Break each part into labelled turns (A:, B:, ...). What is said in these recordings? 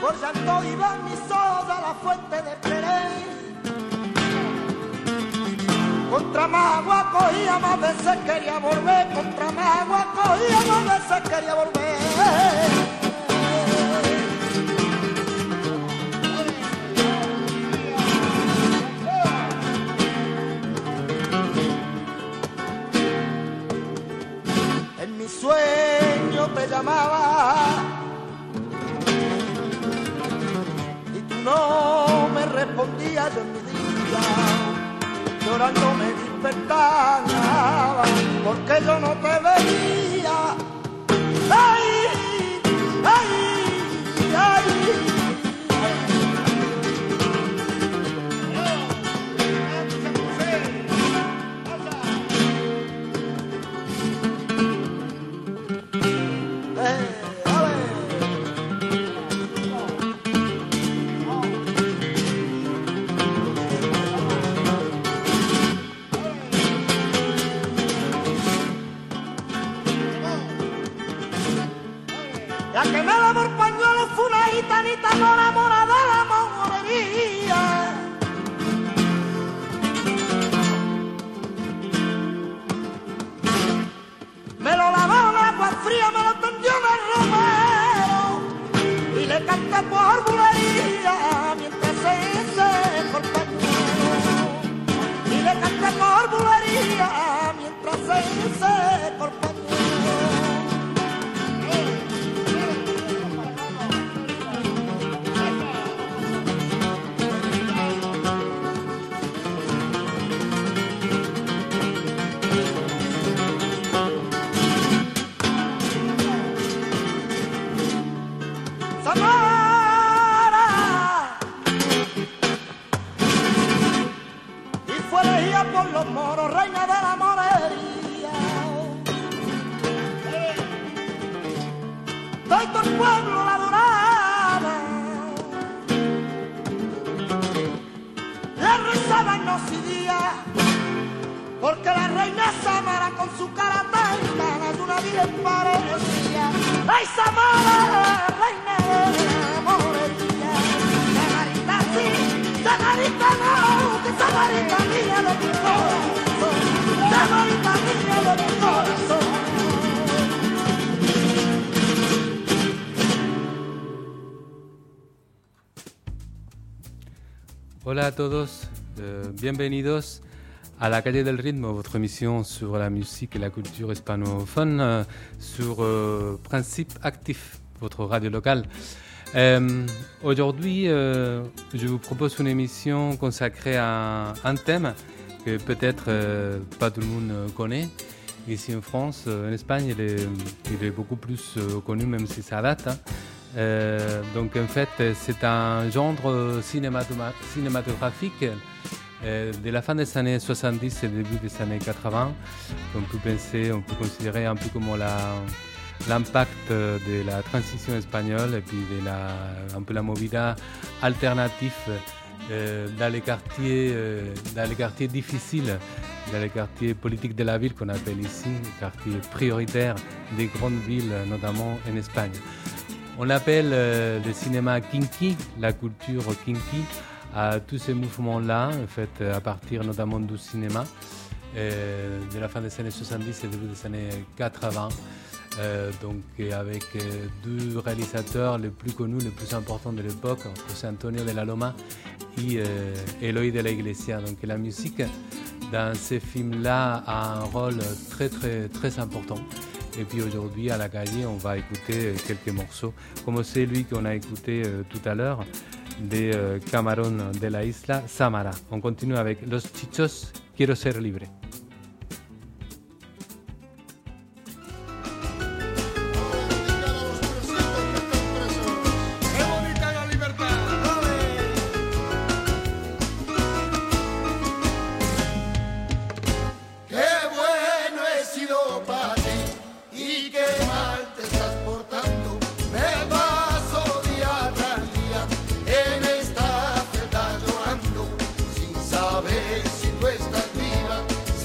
A: por llanto iba mi soda a la fuente de Pérez. Contra Magua cogía, más veces quería volver. Contra Magua cogía, más veces quería volver. En mi sueño te llamaba y tú no me respondías. Yo en mi día llorando me despertaba porque yo no te veía. ¡Ay! ¡Ay! ¡Ay! La que me da por pañuelo fue una gitanita no enamorada de la morería. Me lo lavó en agua fría, me lo tendió en el romero y le canté por bulería mientras se secó el pañuelo. Y le canté por bulería mientras se secó el pañuelo. Samara, y fue elegida por los moros, reina de la morería. Todo el pueblo la adoraba, le rezaban noche y día, porque la reina Samara con su cara tan cana de una virgen parecía. ¡Ay, Samara, reina de la morería! Samarita sí, Samarita no, que Samarita mía de mi corazón, Samarita mía de mi corazón.
B: Hola a todos, bienvenidos à la Calle del Ritmo, votre émission sur la musique et la culture hispanophone sur Principe Actif, votre radio locale. Aujourd'hui, je vous propose une émission consacrée à un thème que peut-être pas tout le monde connaît. Ici en France, en Espagne, il est beaucoup plus connu, même si ça date. Donc en fait, c'est un genre cinématographique de la fin des années 70 et début des années 80, on peut considérer un peu comme l'impact de la transition espagnole et puis un peu la movida alternative dans les quartiers difficiles, dans les quartiers politiques de la ville qu'on appelle ici, les quartiers prioritaires des grandes villes, notamment en Espagne. On appelle le cinéma kinky, la culture kinky, à tous ces mouvements-là, en fait, à partir notamment du cinéma, de la fin des années 70 et début des années 80. Donc avec deux réalisateurs les plus connus, les plus importants de l'époque, José Antonio de la Loma et Eloy de la Iglesia. Donc la musique dans ces films-là a un rôle très très très important. Et puis aujourd'hui à la Calle, on va écouter quelques morceaux, comme celui qu'on a écouté tout à l'heure, de Camarón de la Isla, Samara. On continue avec Los Chichos, Quiero Ser Libre.
C: Si tú estás viva,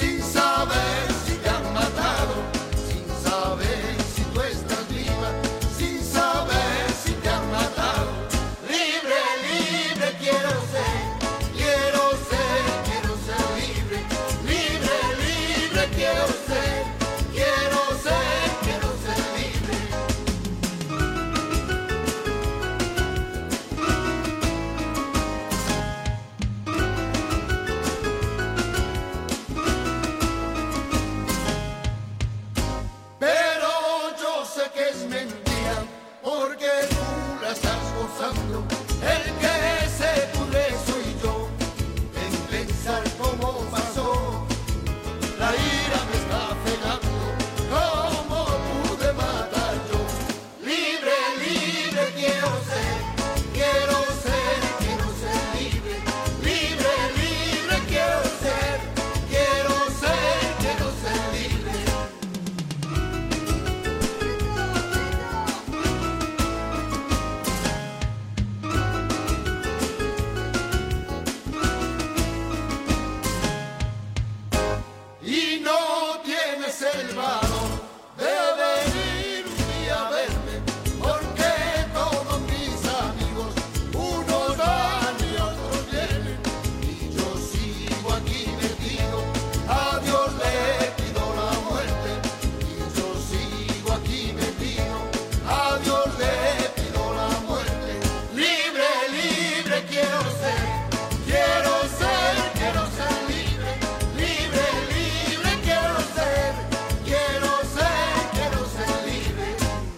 C: pasando, el que se pudre soy yo, en pensar cómo pasó, la ira me está cegando, cómo pude matar yo, libre, libre quiero ser libre, libre, libre quiero ser libre. Y no tienes el valor de venir un día a verme, porque todos mis amigos, unos van y otros vienen, y yo sigo aquí metido, a Dios le pido la muerte, y yo sigo aquí metido, a Dios le pido la muerte, libre, libre quiero ser libre, libre, libre quiero ser libre.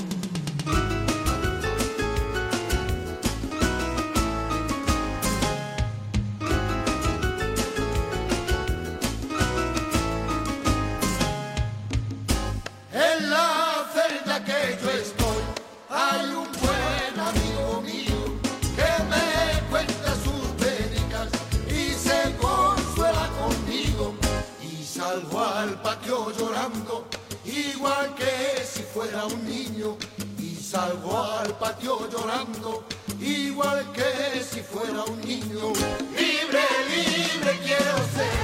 C: En la celda que yo estoy, hay un buen amigo mío que me cuenta sus pénicas y se consuela conmigo. Y salgo al patio llorando, igual que si fuera un niño. Y salgo al patio llorando, igual que si fuera un niño. Libre, libre quiero ser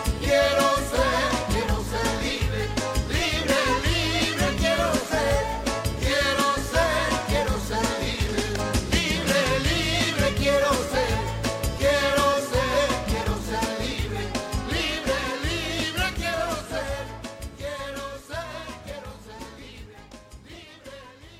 C: libre, libre, libre quiero ser libre, libre, libre quiero ser libre, libre, libre quiero ser libre, libre,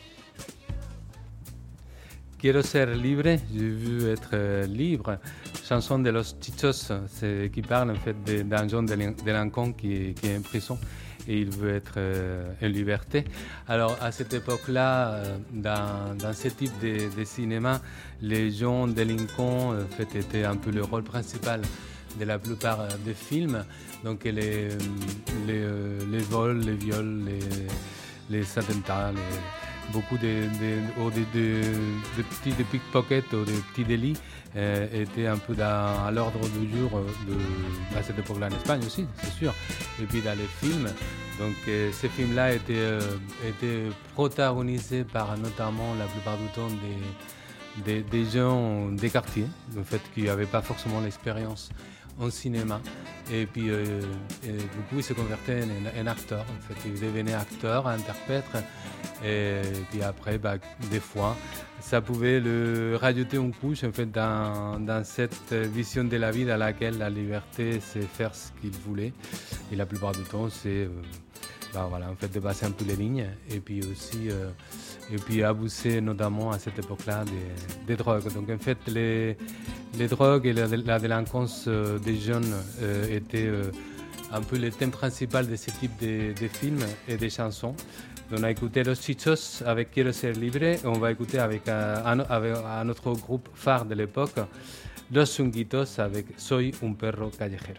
B: Quiero ser libre, je veux être libre. Chanson de Los Chichos, c'est qui parle en fait d'un jeune délinquant qui est en prison et il veut être en liberté. Alors à cette époque-là, dans ce type de cinéma, les jeunes délinquants en fait étaient un peu le rôle principal de la plupart des films. Donc les vols, les viols, les attentats, beaucoup de petits pickpockets ou de petits délits étaient un peu à l'ordre du jour à cette époque-là en Espagne aussi, c'est sûr. Et puis dans les films, donc ces films-là étaient protagonisés par notamment la plupart du temps des gens des quartiers, en fait, qui n'avaient pas forcément l'expérience en cinéma. Et puis, beaucoup, ils se convertaient en acteurs. En fait, ils devenaient acteurs, interprètes. Et puis après, des fois, ça pouvait le rajouter une couche en fait, dans cette vision de la vie dans laquelle la liberté, c'est faire ce qu'il voulait. Et la plupart du temps, c'est voilà, en fait, de passer un peu les lignes. Et puis aussi, abuser notamment à cette époque-là des drogues. Donc en fait, les drogues et la délinquance des jeunes étaient un peu le thème principal de ce type de films et de chansons. On a écouté Los Chichos avec Quiero ser libre et on va écouter avec un autre groupe phare de l'époque, Los Chunguitos avec Soy un perro callejero.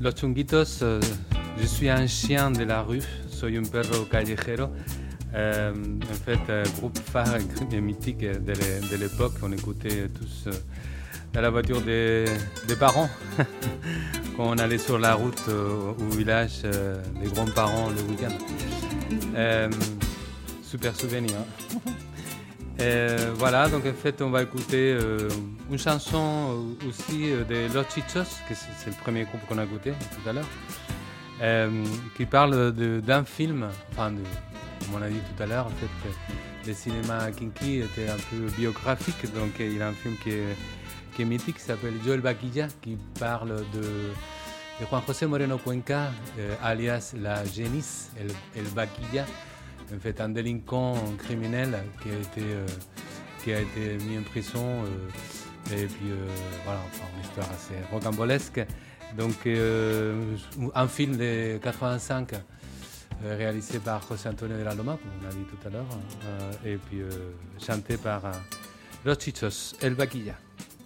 B: Los Chunguitos, je suis un chien de la rue, soy un perro callejero. En fait, groupe phare et mythique de l'époque, on écoutait tous dans la voiture des parents quand on allait sur la route au village des grands-parents le week-end. Super souvenir. Voilà, donc en fait, on va écouter une chanson aussi de Los Chichos, que c'est le premier groupe qu'on a écouté tout à l'heure, qui parle d'un film, enfin, comme on a dit tout à l'heure, en fait, le cinéma kinky était un peu biographique, donc il y a un film qui est mythique, qui s'appelle Yo el Vaquilla, qui parle de Juan José Moreno Cuenca, alias la Génisse, el Vaquilla, en fait un délinquant criminel qui a été mis en prison, et puis voilà, enfin, une histoire assez rocambolesque. Donc un film de 85 réalisé par José Antonio de la Loma, comme on l'a dit tout à l'heure, et puis chanté par Los Chichos, El Vaquilla.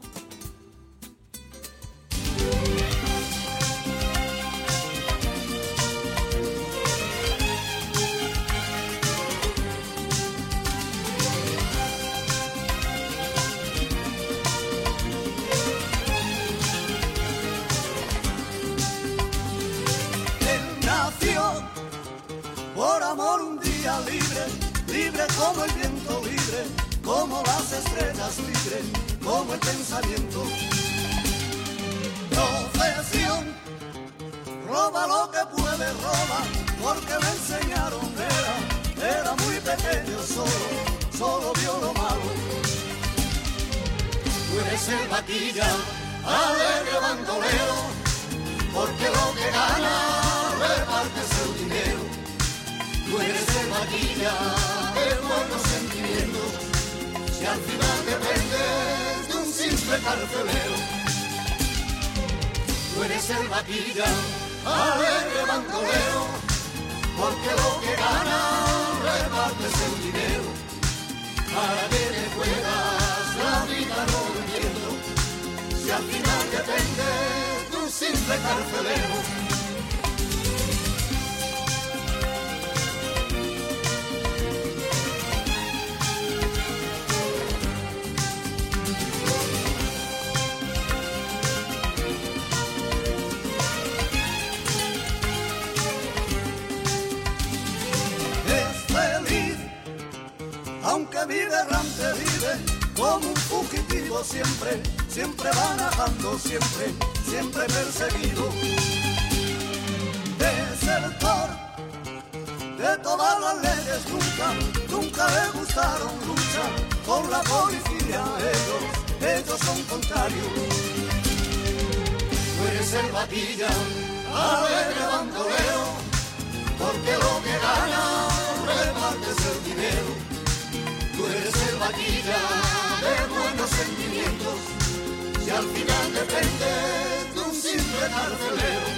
C: Libre como el viento, libre como las estrellas, libre como el pensamiento. Profesión, roba lo que puede, roba, porque me enseñaron, era muy pequeño, solo vio lo malo. Tú eres el vaquilla, alegre bandolero, porque lo que gana repartes el dinero. Tú eres el vaquilla de buenos sentimientos, si al final dependes de un simple carcelero. Tú eres el vaquilla, alegre bandolero, porque lo que ganas repartes el dinero. Para que te juegas la vida no lo entiendo, si al final dependes de un simple carcelero. Aunque vive errante, vive como un fugitivo, siempre va nadando, siempre perseguido. Desertor de todas las leyes, nunca le gustaron, lucha con la policía, ellos son contrarios. Tú eres el vaquilla, alegre bandolero, porque lo que gana repartes el dinero. Tú eres el vaquilla de buenos sentimientos, si al final dependes de un simple carcelero.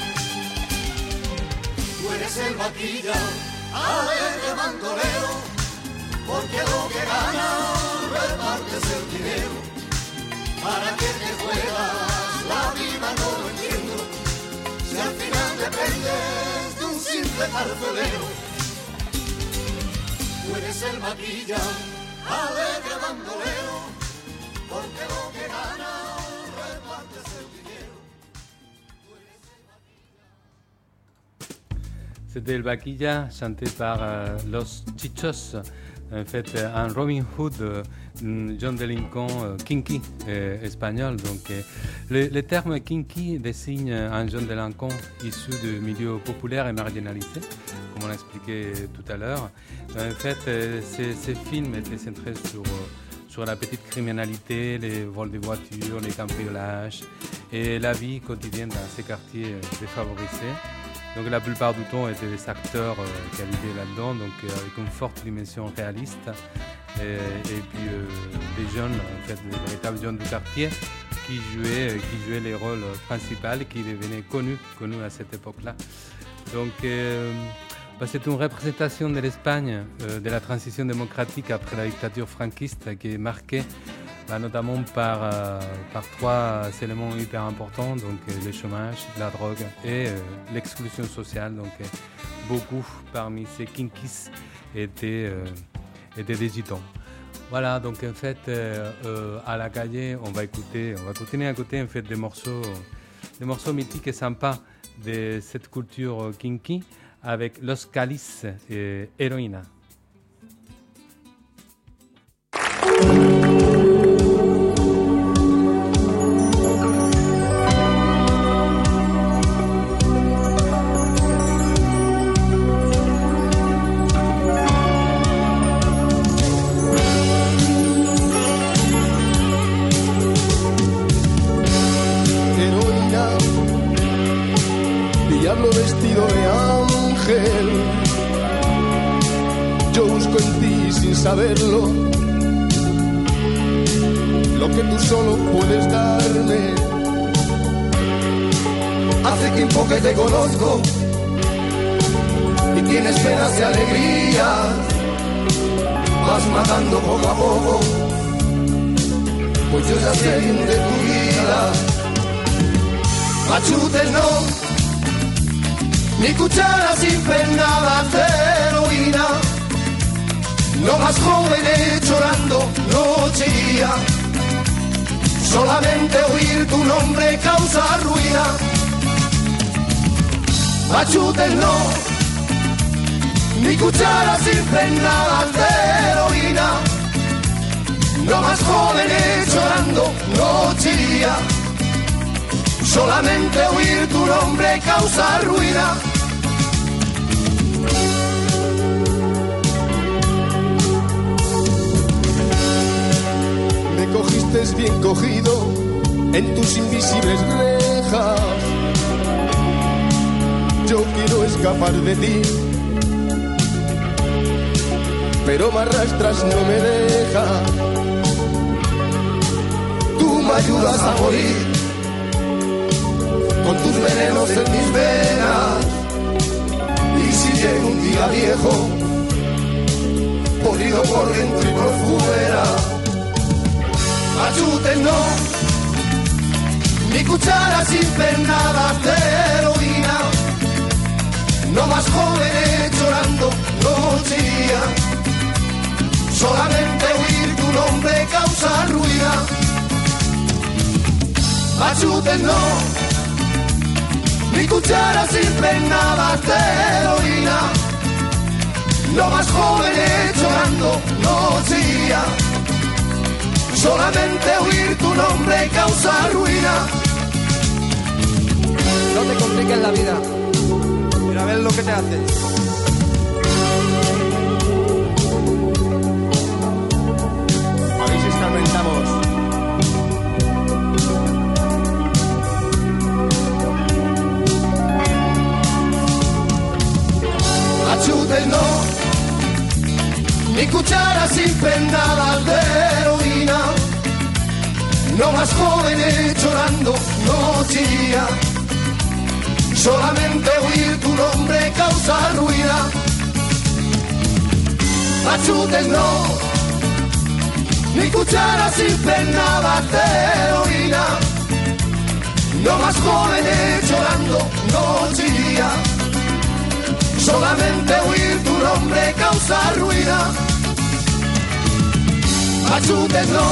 C: Tú eres el vaquilla, alegre bandolero, porque lo que ganas repartes el dinero. ¿Para qué te juegas la vida? No lo entiendo, si al final dependes de un simple carcelero. Tú eres el vaquilla, alegre bandolero, porque lo que gana repartes el dinero.
B: C'était El Vaquilla, chanté par Los Chichos, en fait un Robin Hood, John délinquant kinky espagnol. Donc le terme kinky désigne un jeune délinquant issu de milieux populaires et marginalisés, comme on l'a expliqué tout à l'heure. En fait, ces films étaient centrés sur la petite criminalité, les vols de voitures, les cambriolages et la vie quotidienne dans ces quartiers défavorisés. Donc la plupart du temps étaient des acteurs qui vivaient là-dedans, donc avec une forte dimension réaliste, et puis des jeunes, en fait, des véritables jeunes du quartier qui jouaient les rôles principaux et qui devenaient connus à cette époque-là. Donc c'est une représentation de l'Espagne, de la transition démocratique après la dictature franquiste qui est marquée notamment par 3 éléments hyper importants, donc le chômage, la drogue et l'exclusion sociale. Donc beaucoup parmi ces kinkis étaient des gitans. Voilà, donc en fait, à la calle, on va continuer à écouter en fait des morceaux mythiques et sympas de cette culture kinky avec Los Calis et Heroína.
D: Diablo vestido de ángel, yo busco en ti sin saberlo lo que tú solo puedes darme. Hace tiempo que te conozco y tienes penas y alegrías, vas matando poco a poco, pues yo ya sé de tu vida. Machutes no, ni cucharas imprenadas de heroína, no más jóvenes llorando noche y día, solamente oír tu nombre causa ruina. Machutes no, ni cucharas imprenadas de heroína, no más jóvenes llorando noche y día, solamente oír tu nombre causa ruina. Me cogiste bien cogido en tus invisibles rejas, yo quiero escapar de ti, pero me arrastras, no me dejas. Tú me ayudas a morir con tus venenos en mis venas, y si llego un día viejo, podrido por dentro y por fuera. Machutes no, ni cucharas imprenadas de heroína, no más jóvenes llorando noche y día, solamente oír tu nombre causa ruina. Machutes no, ni cucharas imprenadas de heroína, no más jóvenes llorando noche y día, solamente oír tu nombre causa ruina.
E: No te compliques la vida, mira a ver lo que te haces. A ver si escarmentamos.
D: Machutes no, ni cucharas imprenadas de heroína, no más jóvenes llorando noche y día, solamente oír tu nombre causa ruina. Machutes no, ni cucharas imprenadas de heroína, no más jóvenes llorando noche y día, solamente oír tu nombre causa ruina. Machutes no,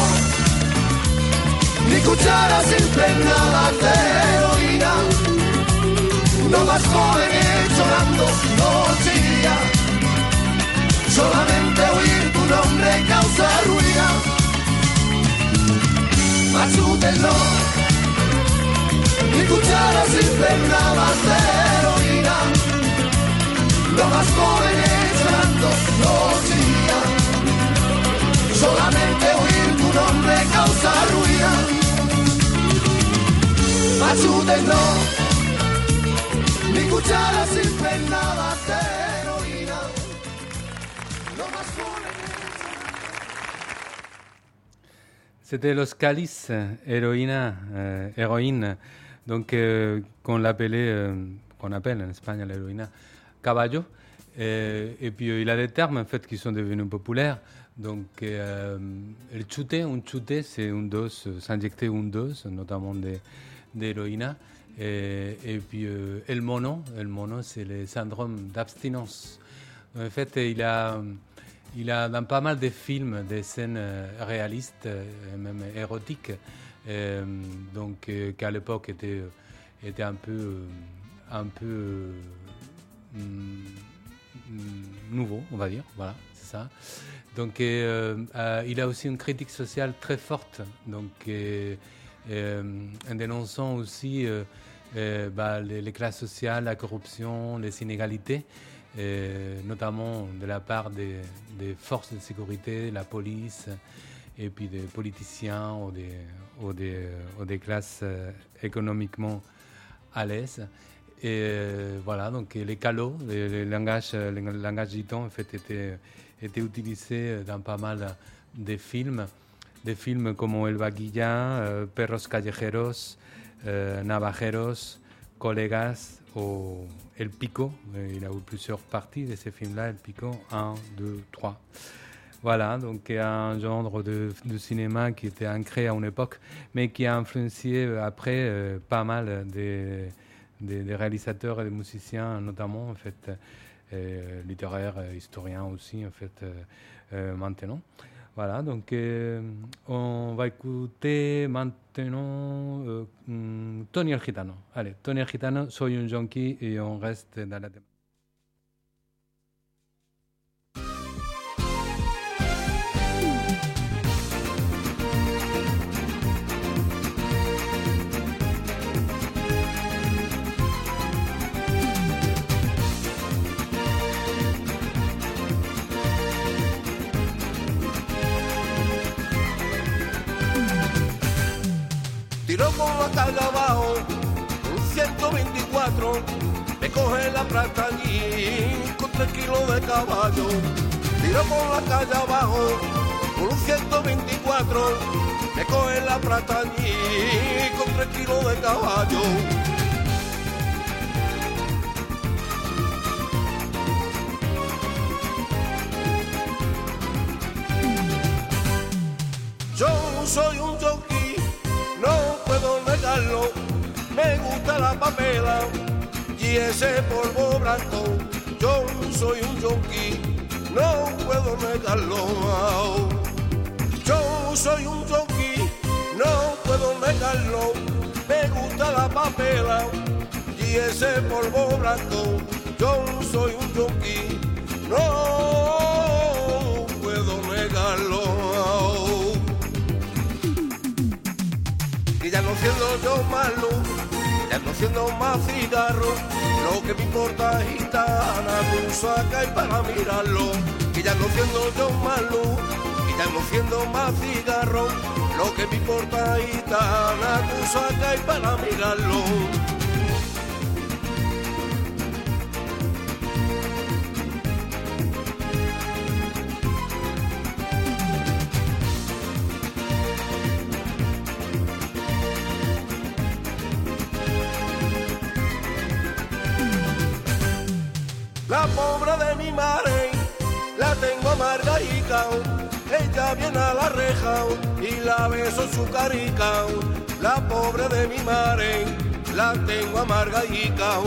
D: ni cucharas impregnadas de heroína, no más jóvenes llorando noche y día, solamente oír tu nombre causa ruina. Machutes no, ni cucharas impregnadas de heroína, no más jóvenes llorando noche y día, solamente oír tu nombre causa ruina. Machutes no, ni cucharas impregnadas de heroína, no más jóvenes.
B: C'était Los Calis, héroïne, donc qu'on appelle en Espagne l'héroïna caballo. Et puis il a des termes en fait qui sont devenus populaires Donc, un chute, c'est une dose, s'injecter une dose, notamment d'héroïne. Et puis, el mono, c'est le syndrome d'abstinence. En fait, il a dans pas mal de films des scènes réalistes, même érotiques, donc qu'à l'époque était un peu nouveau, on va dire. Voilà, c'est ça. Donc, il a aussi une critique sociale très forte, donc en dénonçant aussi les classes sociales, la corruption, les inégalités, notamment de la part des forces de sécurité, la police, et puis des politiciens ou des classes économiquement à l'aise. Et voilà, donc les calots, le langage gitan, en fait, était utilisé dans pas mal de films. Des films comme El Vaguilla, Perros Callejeros, Navajeros, Colegas ou El Pico. Il a eu plusieurs parties de ces films-là, El Pico, 1, 2, 3. Voilà, donc un genre de cinéma qui était ancré à une époque, mais qui a influencé après pas mal des réalisateurs et des musiciens, notamment, en fait, littéraires, historiens aussi, en fait, maintenant. Voilà, donc on va écouter maintenant Tony el Gitano. Allez, Tony el Gitano, Soy un Junkie, et on reste dans la thématique.
F: Tiró por la calle abajo, un 124, me coge la plata allí con 3 kilos de caballo. Tiró por la calle abajo, por un 124, me coge la plata allí con 3 kilos de caballo. Yo soy un jockey, no puedo negarlo, me gusta la papela y ese polvo blanco. Yo soy un junkie, no puedo negarlo. Yo soy un junkie, no puedo negarlo, me gusta la papela y ese polvo blanco. Yo soy un junkie, no puedo negarlo. Y ya no siendo yo malo, ya no siendo más cigarro, lo que me importa es gitana, tú saca y para mirarlo. Y ya no siendo yo malo, y ya no siendo más cigarro, lo que me importa es gitana, tú saca y para mirarlo. La pobre de mi madre, la tengo amarga y cao. Ella viene a la reja y la beso su carica. La pobre de mi madre, la tengo amarga y cao.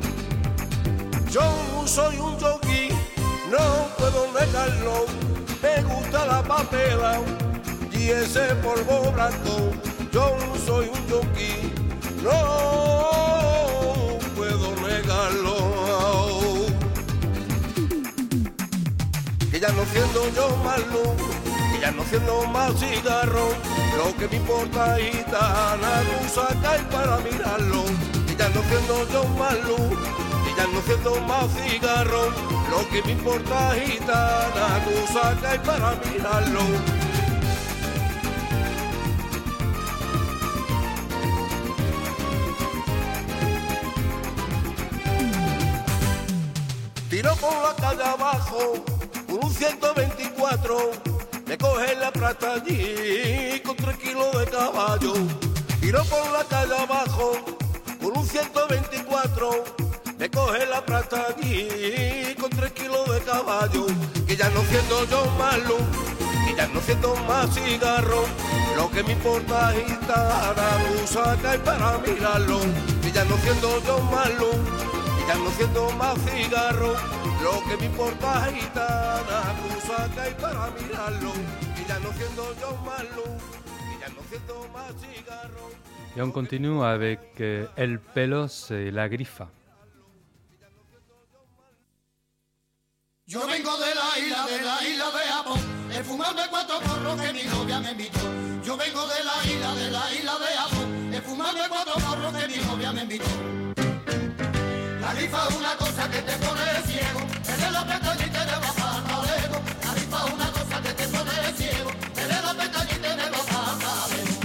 F: Yo soy un jockey, no puedo negarlo, me gusta la papela y ese polvo blanco. Yo soy un jockey, no puedo negarlo. Que ya no siendo yo malo, que ya no siendo más cigarro, lo que me importa es gitana, tú saca y para mirarlo. Que ya no siendo yo malo, que ya no siendo más cigarro, lo que me importa es gitana, tú saca y para mirarlo. Tiro por la calle abajo, un 124, me coge la plata allí con 3 kilos de caballo. Tiro por la calle abajo, con un 124, me coge la plata allí con 3 kilos de caballo. Que ya no siendo yo malo, que ya no siento más cigarro. Lo que me importa gitana, tú sacas para mirarlo. Que ya no siento yo malo, que ya no siento más cigarro. Lo que me importa gitana, tú sacas para mirarlo. Que ya no siento yo malo, que ya no siento más cigarro.
B: Et on continue avec El Pelos et La Grifa.
C: Yo vengo de la isla de Japón, he fumado de 4 porros que mi novia me invitó. Yo vengo de la isla de Japón, he fumado de 4 porros que mi novia me invitó. La grifa es una cosa que te pone ciego, eres la pestaña y te le baja al talego. La grifa es una cosa que te pone ciego, eres la pestaña y te le baja al talego.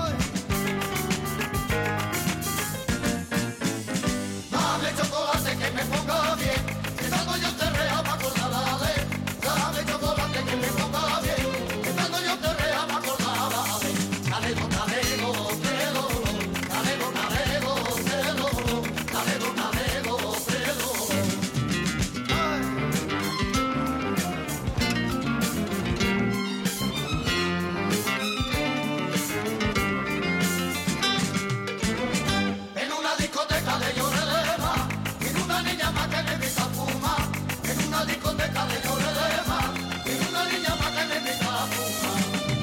C: Dame chocolate que me ponga bien, que tanto yo te rea pa' acordar de. Dame chocolate que me ponga bien, que tanto yo te rea pa' acordar de. Talego, talego, talego, talego, talego, talego, talego, talego, talego. En una discoteca de Llorelema, en una niña más que me empieza a fumar. En una discoteca de Llorelema, en una niña más que me empieza a fumar.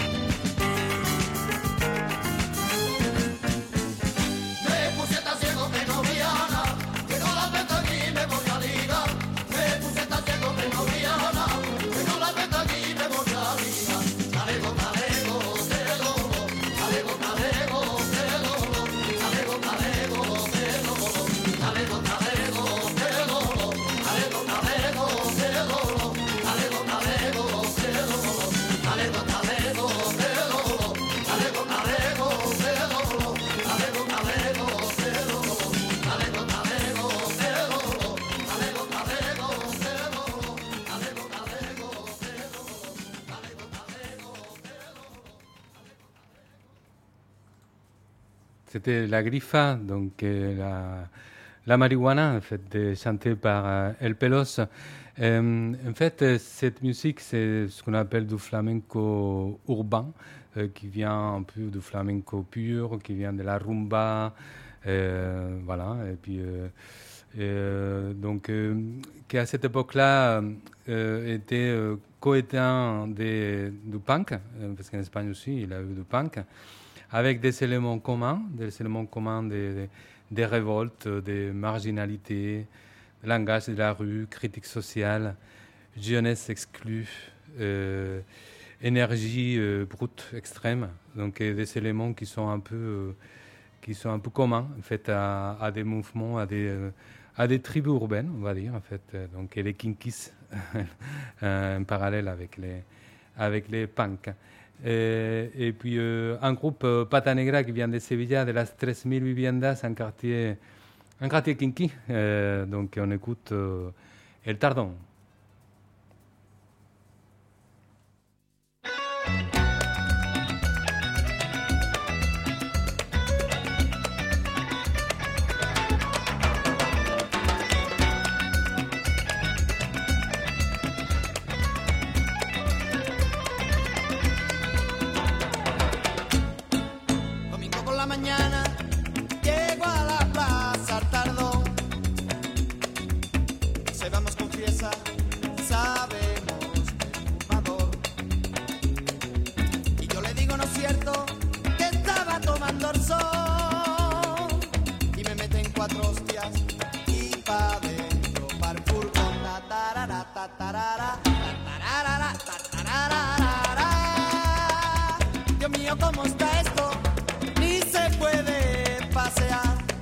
C: Me puse tan ciego que no veía nada, que no la pestañí y me voy a ligar. Me puse tan ciego que no veía nada, que no la pestañí y me voy a ligar. Talego, talego, talego, talego, talego, talego, talego, talego, talego, talego, talego, talego, talego, talego, talego, talego, talego, talego,
B: C'était La Grifa, donc la marijuana, en fait, chantée par El Pelos. En fait, cette musique, c'est ce qu'on appelle du flamenco urbain, qui vient un peu du flamenco pur, qui vient de la rumba, voilà. Et puis, donc, qui à cette époque-là était coéteint du punk, parce qu'en Espagne aussi, il y a eu du punk, avec des éléments communs, des révoltes, des marginalités, le langage de la rue, critique sociale, jeunesse exclue, énergie brute extrême, donc des éléments qui sont un peu communs en fait à des mouvements, à des tribus urbaines, on va dire en fait, donc et les Kinkies en parallèle avec les punks. Et puis un groupe Pata Negra qui vient de Sevilla, de las 3000 viviendas, un quartier kinky. Donc on écoute El Tardón.
A: Mañana llego a la plaza Tardón. Se vamos con fiesta, sabemos el fumador. Y yo le digo, no es cierto, que estaba tomando el sol. Y me meten 4 hostias y pa' dentro pa'l furgón. Tatarara, tatarara, tatarara, tatarara. Dios mío, ¿cómo está esto? Ni se puede pasear.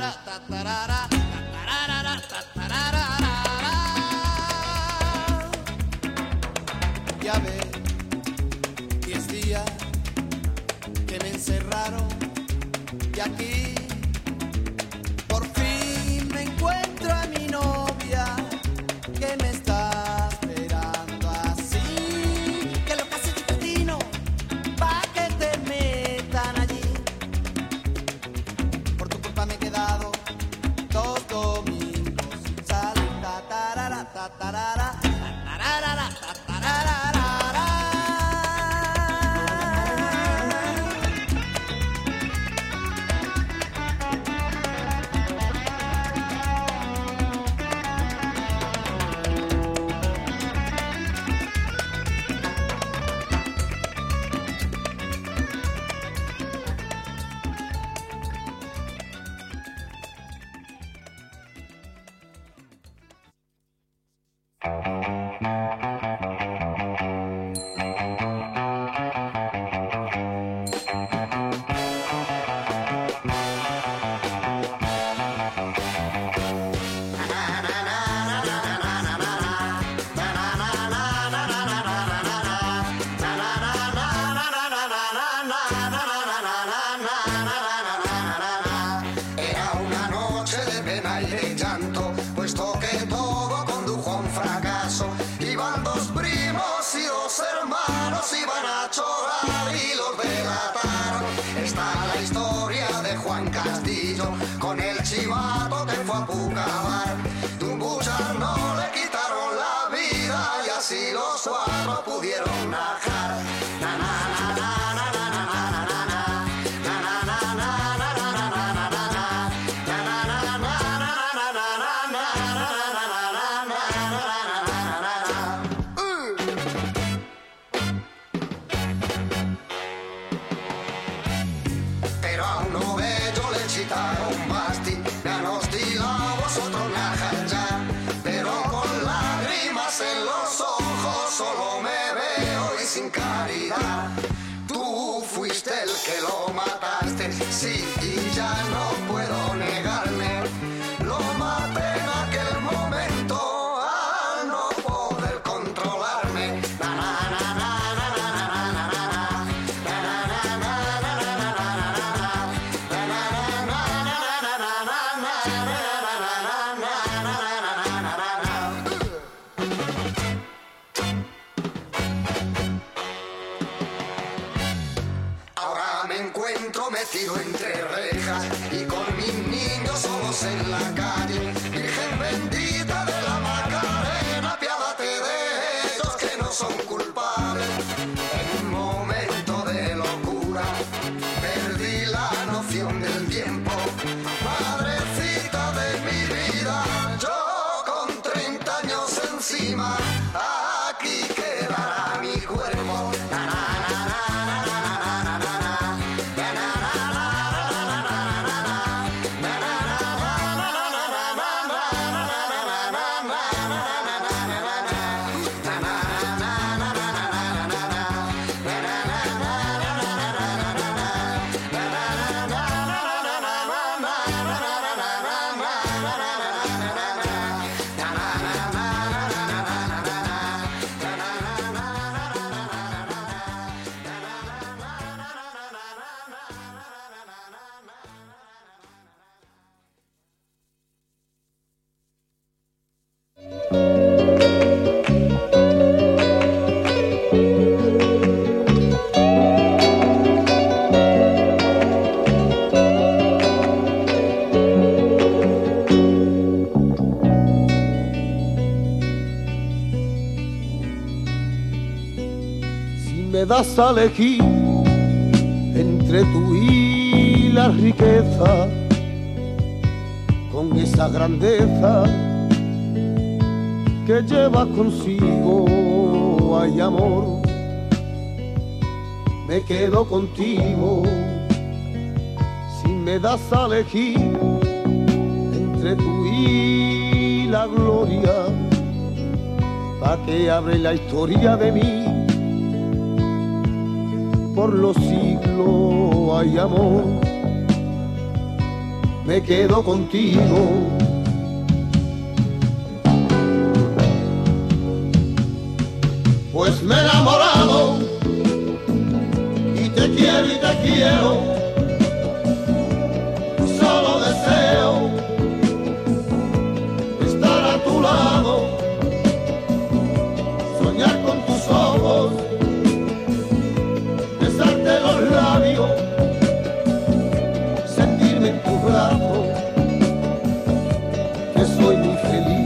C: Ya ves, 10 días que me encerraron y aquí por fin me encuentro a mi novia que me está esperando así, que lo que hace tu destino pa' que te metan allí. Por tu culpa me he quedado 2 domingos sin salir. Tatarara, tatarara, tatarara, tatarara.
D: Era una noche de pena y de llanto, puesto que todo condujo a un fracaso. Iban 2 primos y 2 hermanos, iban a chorar y los delataron. Está la historia de Juan Castillo con el chivato que fue a Pucabar. Tumbuchar no le quitaron la vida y así los 4 pudieron najar. Na, na, na, na, na, na, na, na, na, na. Pero a uno de ellos le chitaron basti, me han hostigado vosotros najar ya, pero con lágrimas en los ojos solo me veo y sin caridad. Tú fuiste el que lo mataste, sí, y ya no puedo negarme. Lo maté en aquel momento al no poder controlarme. Na, na, na, na, na, na, na, na, na, na. Na, na, na, na, na, na, na, na, na, na, na. Na, na, na, na, na, na, na, na, na, Ahora me encuentro metido entre rejas y con mis niños solos en la calle. Virgen bendita de la Macarena, apiádate de ellos que no son culpables. En un momento de locura perdí la noción del tiempo. Madrecita de mi vida, yo con 30 años encima, aquí quedará mi cuerpo. Na, na, na, na, na, na, na, na, na. Na, na, na, na, na, na, na, na. Na, na,
G: me das a elegir entre tú y la riqueza, con esa grandeza que llevas consigo, ay amor, me quedo contigo. Si me das a elegir entre tú y la gloria, pa' que abre la historia de mí por los siglos, ay amor, me quedo contigo. Pues me he enamorado y te quiero, solo deseo estar a tu lado, soñar con tus ojos, besarte los labios, sentirme en tu brazo, que soy muy feliz.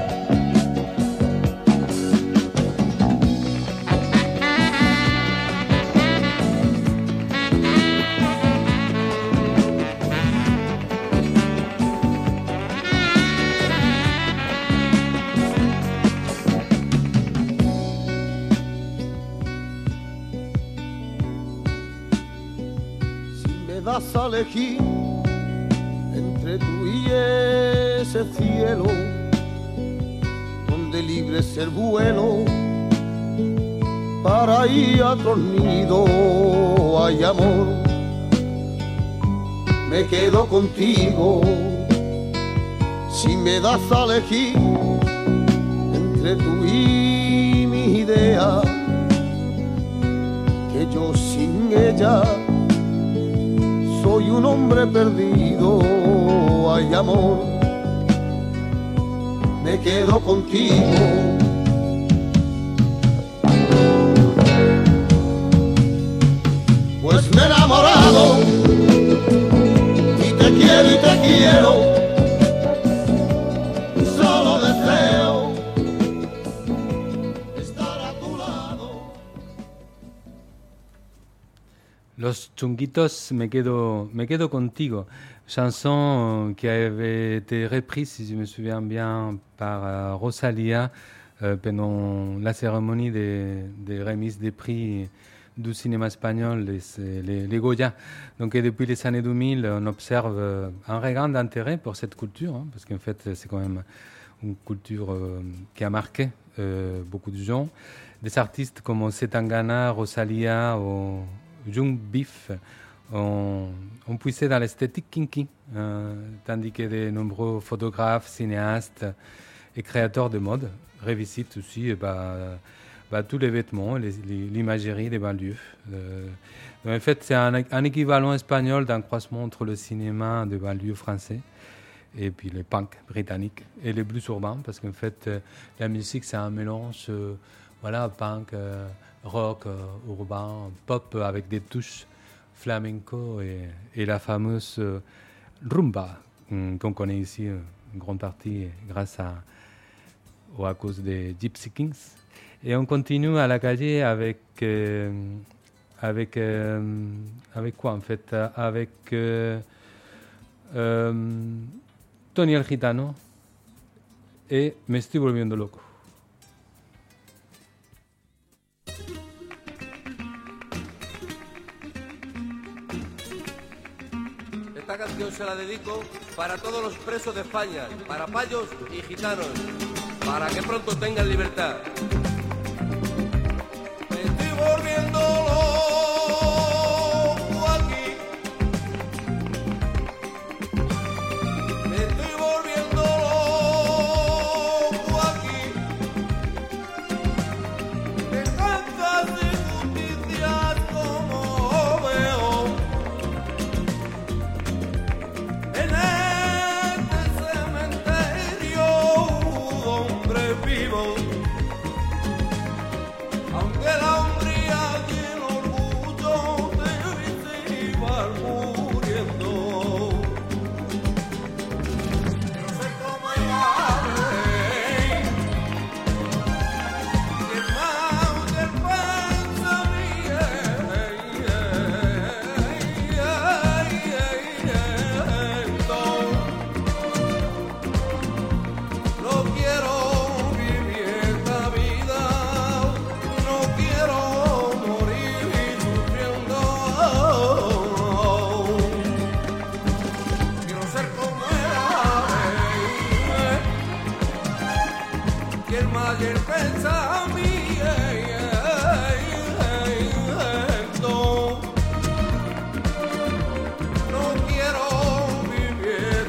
G: Das a elegir entre tú y ese cielo donde libre es el vuelo para ir a otro nido. Ay, amor, me quedo contigo. Si me das a elegir entre tú y mi idea, que yo sin ella soy un hombre perdido. Ay, amor, me quedo contigo. Pues me he enamorado y te quiero, solo deseo estar a tu lado.
B: Los Chunguitos, me quedo contigo. Chanson qui avait été reprise, si je me souviens bien, par Rosalia pendant la cérémonie des remises des prix du cinéma espagnol, les Goya. Donc depuis les années 2000, on observe un regain d'intérêt pour cette culture, hein, parce qu'en fait, c'est quand même une culture qui a marqué beaucoup de gens. Des artistes comme Zetangana, Rosalia ou Young Beef ont puisé dans l'esthétique kinky, tandis que de nombreux photographes, cinéastes et créateurs de mode revisitent aussi tous les vêtements, l'imagerie des banlieues. En fait, c'est un équivalent espagnol d'un croisement entre le cinéma de banlieue français et puis les punk britanniques et les blues urbains, parce qu'en fait, la musique, c'est un mélange punk, rock, urbain, pop avec des touches flamenco et la fameuse rumba qu'on connaît ici en grande partie grâce à cause des Gypsy Kings. Et on continue à la calle avec quoi en fait? Avec Tony el Gitano et Me estoy volviendo loco.
F: Esta canción se la dedico para todos los presos de España, para payos y gitanos, para que pronto tengan libertad. Me estoy volviendo loco aquí. Me estoy volviendo loco aquí. De tantas injusticias como veo en este cementerio, hombre vivo. Aunque la hombría y el orgullo de iban muriendo, no sé cómo era que más del pensamiento. No quiero vivir esta vida, no quiero morir sufriendo. Quiero ser como era, que el mayor pensamiento. No quiero vivir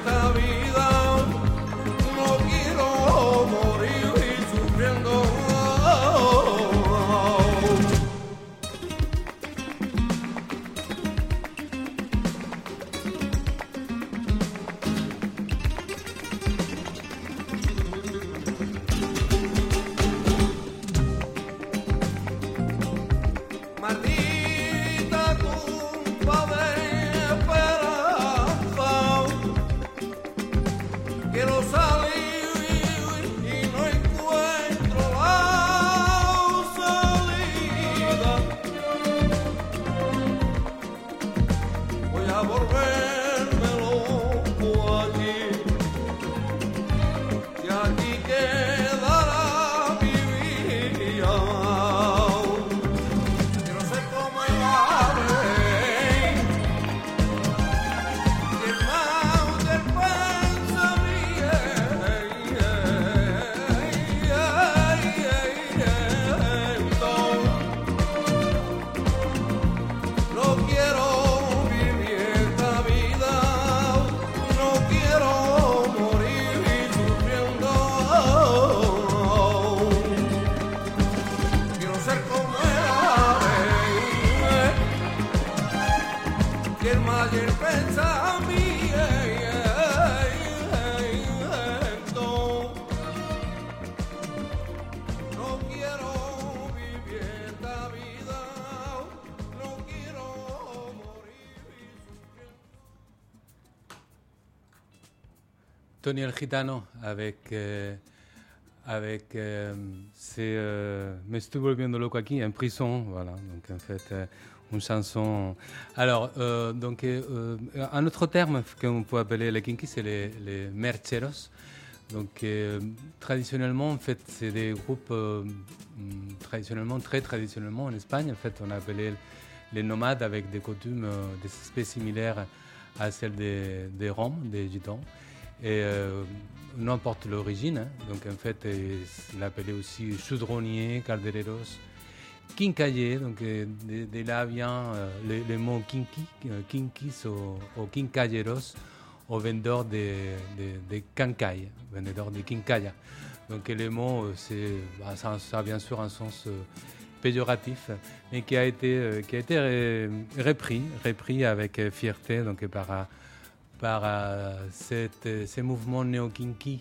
B: Tony el Gitano Me estoy volviendo loco aquí, en prison, voilà. Donc en fait, une chanson. Alors, un autre terme qu'on peut appeler les kinky, c'est les mercheros. Donc, traditionnellement, en fait, c'est des groupes très traditionnellement en Espagne. En fait, on a appelé les nomades avec des coutumes, des aspects similaires à celles des Roms, des Gitans. Et n'importe l'origine, hein. Donc en fait, il appelait aussi chaudronniers, caldereros, quincayers, donc de là vient les mots kinkis ou quincayeros, au vendeur de cancay, vendeur de quincaya. Donc les mots, ça a bien sûr un sens péjoratif, mais qui a été repris avec fierté, donc par ces mouvements néo-kinky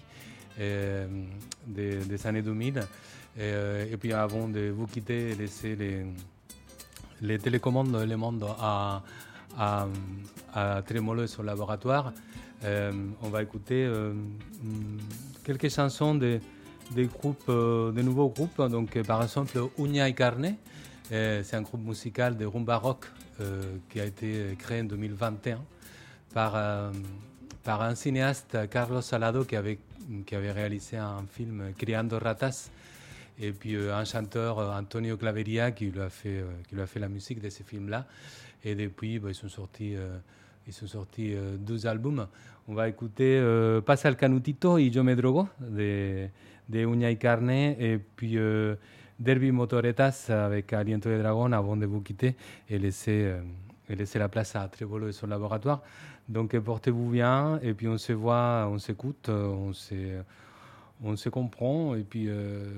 B: des années 2000. Et puis avant de vous quitter et laisser les télécommandes, les mondes à Trémolo et son laboratoire, on va écouter quelques chansons des nouveaux groupes. Donc, par exemple, Uña y Carne, c'est un groupe musical de rumba rock qui a été créé en 2021 par un cinéaste, Carlos Salado, qui avait réalisé un film Criando Ratas, et puis un chanteur, Antonio Claveria, qui lui a fait la musique de ce film-là. Et depuis, ils sont sortis 12 albums. On va écouter Pasa el Canutito y Yo me drogo de Uña y Carne, et puis Derby Motoretas avec Aliento de Dragon avant de vous quitter et laisser la place à Trémolo et son laboratoire. Donc portez-vous bien, et puis on se voit, on s'écoute, on se comprend, et puis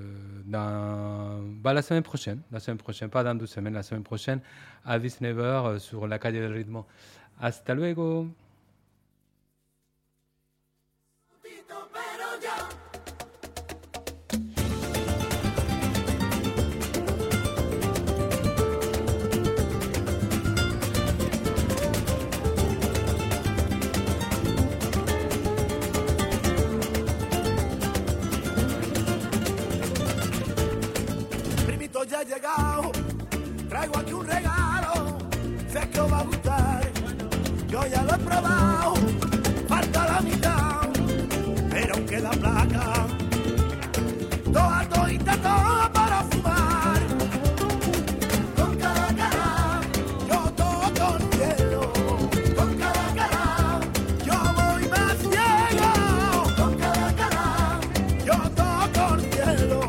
B: la semaine prochaine, pas dans 2 semaines, la semaine prochaine, à 19h sur la Calle del Ritmo. Hasta luego.
C: Ya he llegado, traigo aquí un regalo, sé que os va a gustar, yo ya lo he probado, falta la mitad, pero aunque la placa, toda para fumar, con cada cara, yo toco el cielo, con cada cara, yo voy más ciego, con cada cara, yo toco el cielo.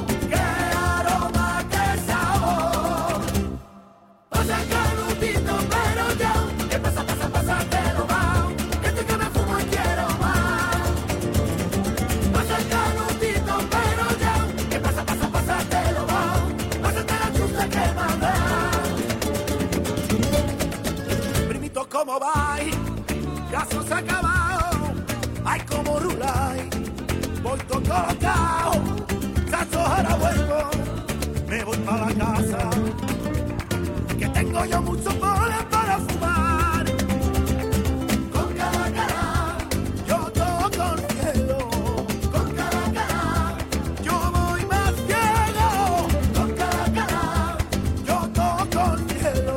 C: ¿Cómo vais? Ya se os ha acabado. Ay, como ruláis. Voy todo colocado. Sacho, ahora vuelvo. Me voy para la casa. Que tengo yo mucho polen para fumar. Con cada cara, yo toco el cielo. Con cada cara, yo voy más ciego. Con cada cara, yo toco el cielo.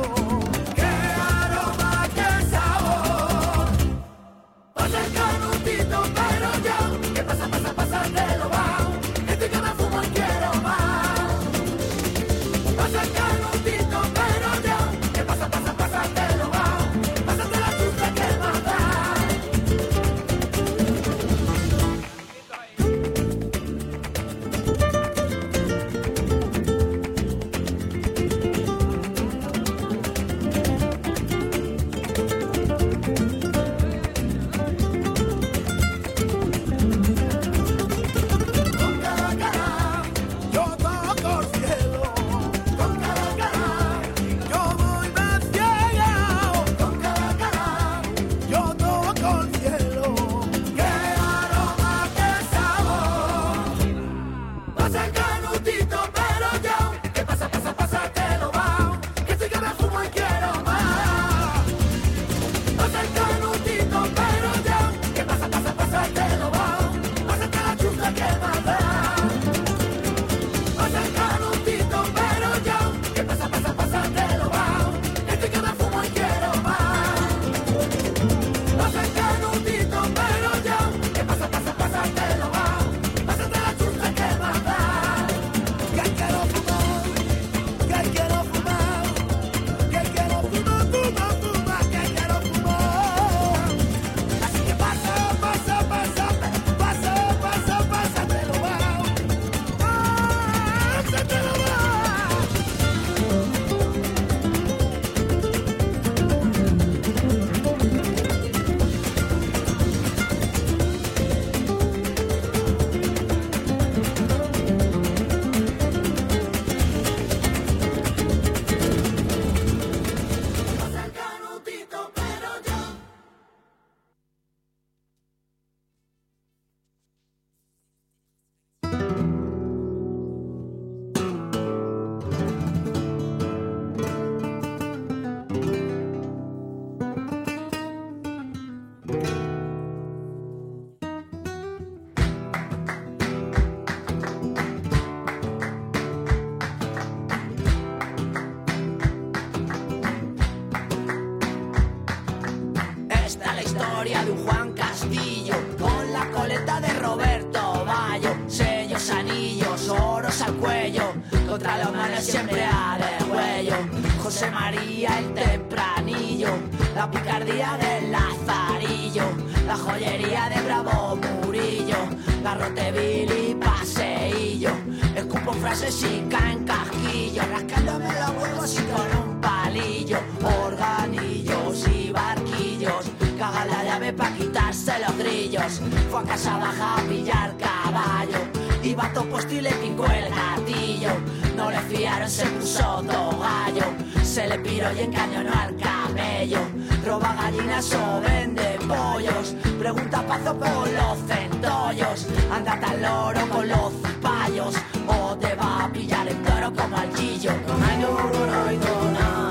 H: José María el Tempranillo, la picardía del Lazarillo, la joyería de Bravo Murillo, Garroteville y Paseillo. Escupo frases y caen casquillos, rascándome los huevos y con un palillo. Organillos y barquillos, caga la llave pa' quitarse los grillos. Fue a casa baja a pillar caballo, iba todo puesto y le picó el gatillo. No le fiaron, se puso todo gallo, se le piró y encañonó al camello. Roba gallinas o vende pollos, pregunta Pazo por los centollos. Anda tan loro con los cipayos, o te va a pillar el toro como al chillo. Ay, no, no, no, no, no.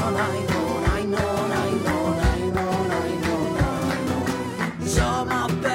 H: Somos